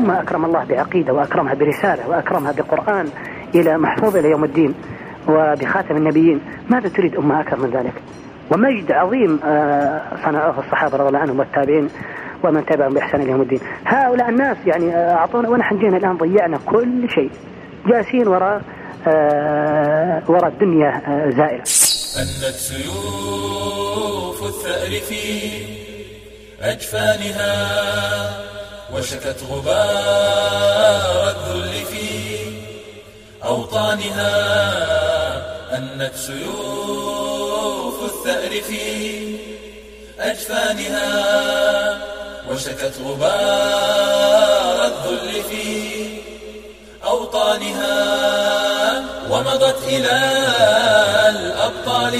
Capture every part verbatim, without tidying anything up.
أمة أكرم الله بعقيدة وأكرمها برسالة وأكرمها بقرآن إلى محفوظ إلى يوم الدين وبخاتم النبيين، ماذا تريد أمة أكرم من ذلك؟ ومجد عظيم صنعوه الصحابة رضي الله عنهم والتابعين ومن تبعهم بإحسان إلى يوم الدين. هؤلاء الناس يعني أعطونا ونحن جينا الآن ضيعنا كل شيء، جالسين وراء وراء الدنيا زائلة. أنت سيوف الثأر في أجفانها وشكت غبار الذل في أوطانها. أنت سيوف الثأر في أجفانها وشكت غبار الذل في أوطانها. ومضت إلى الأبطال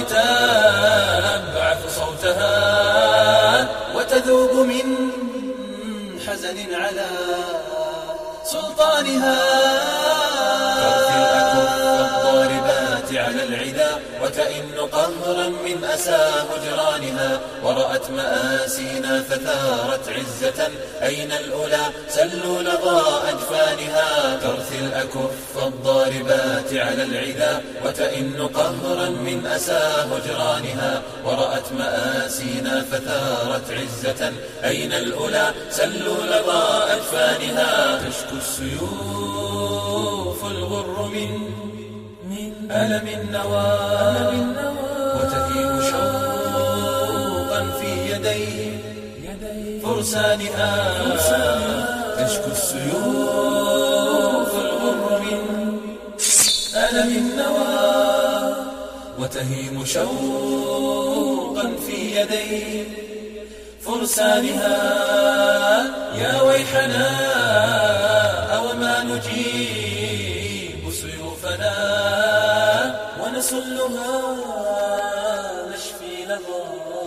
تبعث صوتها وتذوب من حزن على سلطانها. ترثي الأكف الضاربات على العدا وتئن قهرا من أسى هجرانها. ورأت مآسينا فثارت عزة أين الأولى سلوا لظى أجفانها. ترثي الأكف الضاربات على العدا وتئن قهرا من أسى هجرانها. ورأت مآسينا فثارت عزة أين الأولى سلوا لظى أجفانها. تشكو السيوف الغر من ألم النوى وتهيم شوقا في يدي فرسانها. تشكو السيوف الغر من ألم النوى وتهيم شوقا في يدي فرسانها. يا ويحنا أوما نجيب سيوفنا ونسلها نشفي لظى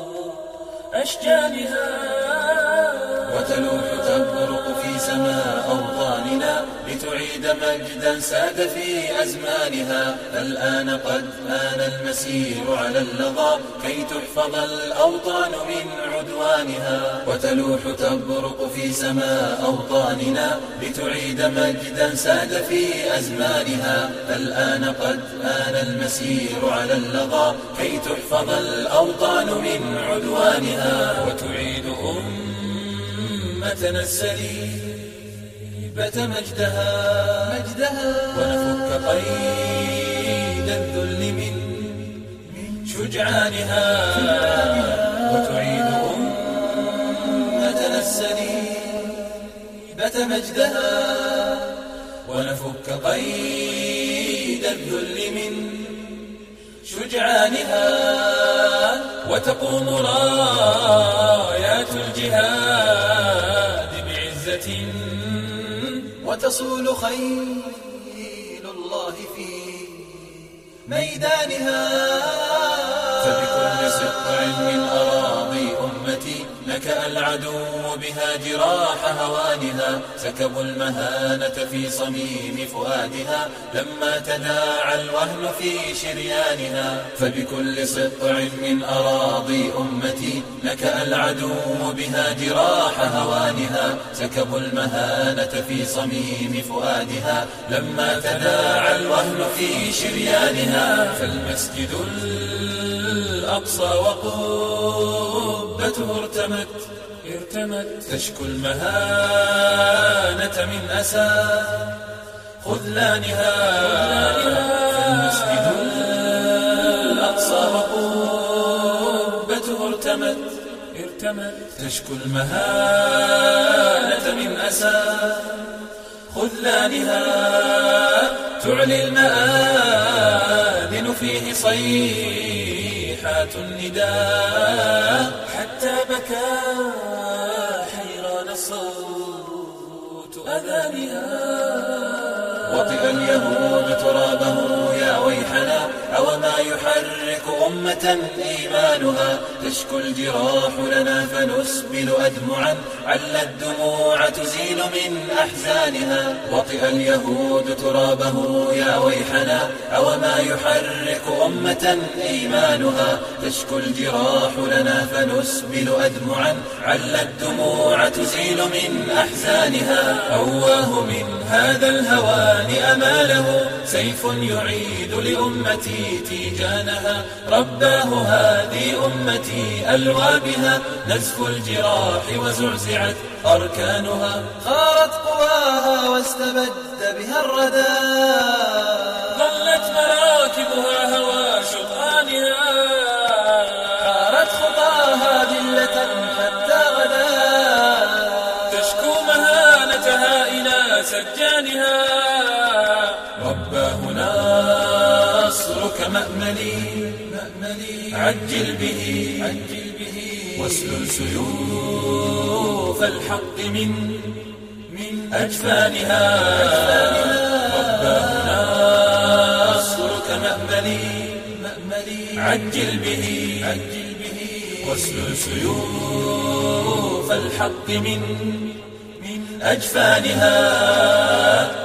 أشجانها. وتلوح تبرق في سماء أوطاننا لتعيد مجدا ساد في أزمانها. الآن قد آن المسير على اللظى كي تحفظ الأوطان من عدوانها. وتلوح تبرق في سماء أوطاننا لتعيد مجدا ساد في أزمانها. الآن قد آن المسير على اللظى كي تحفظ الأوطان من عدوانها. وتعيد أمتنا السليبة مجدها مجدها ونفك قيد الذل من شجعانها. وتعيد أمتنا السليبة مجدها ونفك قيد الذل من شجعانها. وتقوم رايات الجهاد بعزة وتصول خيل الله في ميدانها. فبكل سقع من أراضي أمتي نكأ العدو بها جراح هوانها. سكبوا المهانة في صميم فؤادها لما تداعى الوهن في شريانها. فبكل سقع من أراضي أمتي نكأ العدو بها جراح هوانها. سكبوا المهانة في صميم فؤادها لما تداعى الوهن في شريانها. فالمسجد الأقصى وقبته ارتمت ارتمت تشكو المهانة من أسى خذلانها. فالمسجد الأقصى وقبته ارتمت ارتمت تشكو المهانة من أسى خذلانها. تعلي المآذن فيه صيحات النداء حتى بكى حيران صوت أذانها. وطئ اليهود ترابه يا ويحنا أوما يحرك أمة إيمانها تشكو الجراح لنا فنسبل أدمعا عل الدموع تزيل من أحزانها وطئ اليهود ترابه يا ويحنا أوما يحرك أمة إيمانها تشكو الجراح لنا فنسبل أدمعا عل الدموع تزيل من أحزانها أواه من هذا الهوان أماله سيف يعيد لأمتي تيجانها رباه هذه أمتي ألوى بها نزف الجراح وزعزعت أركانها خارت قواها واستبد بها الردى ظلت مراكبها هوى شطآنها حارت خطاها ذلة حتى غدا تشكو مهانتها إلى سجانها رباه نصرك مأملي عجل به واسلل سيوف الحق من من أجفانها رباه نصرك مأملي عجل به واسلل سيوف الحق من من أجفانها